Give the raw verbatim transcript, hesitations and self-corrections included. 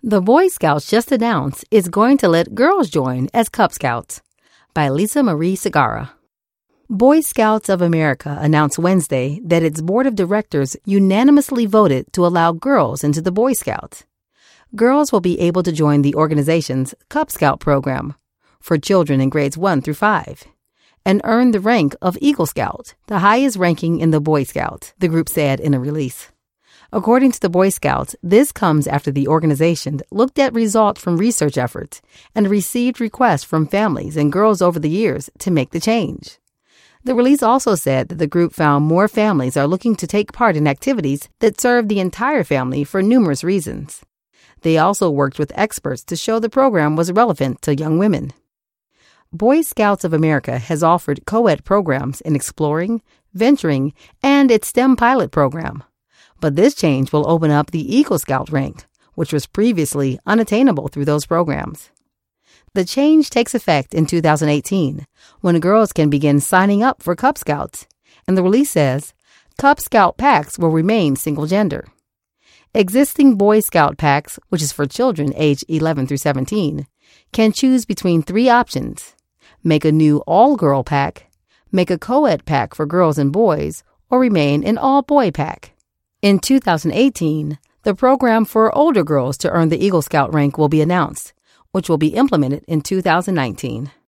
The Boy Scouts just announced it's going to let girls join as Cub Scouts by Lisa Marie Segarra. Boy Scouts of America announced Wednesday that its board of directors unanimously voted to allow girls into the Boy Scouts. Girls will be able to join the organization's Cub Scout program for children in grades one through five and earn the rank of Eagle Scout, the highest ranking in the Boy Scouts, the group said in a release. According to the Boy Scouts, this comes after the organization looked at results from research efforts and received requests from families and girls over the years to make the change. The release also said that the group found more families are looking to take part in activities that serve the entire family for numerous reasons. They also worked with experts to show the program was relevant to young women. Boy Scouts of America has offered co-ed programs in exploring, venturing, and its STEM pilot program. But this change will open up the Eagle Scout rank, which was previously unattainable through those programs. The change takes effect in two thousand eighteen, when girls can begin signing up for Cub Scouts, and the release says Cub Scout packs will remain single-gender. Existing Boy Scout packs, which is for children aged eleven through seventeen, can choose between three options: make a new all-girl pack, make a co-ed pack for girls and boys, or remain an all-boy pack. In two thousand eighteen, the program for older girls to earn the Eagle Scout rank will be announced, which will be implemented in two thousand nineteen.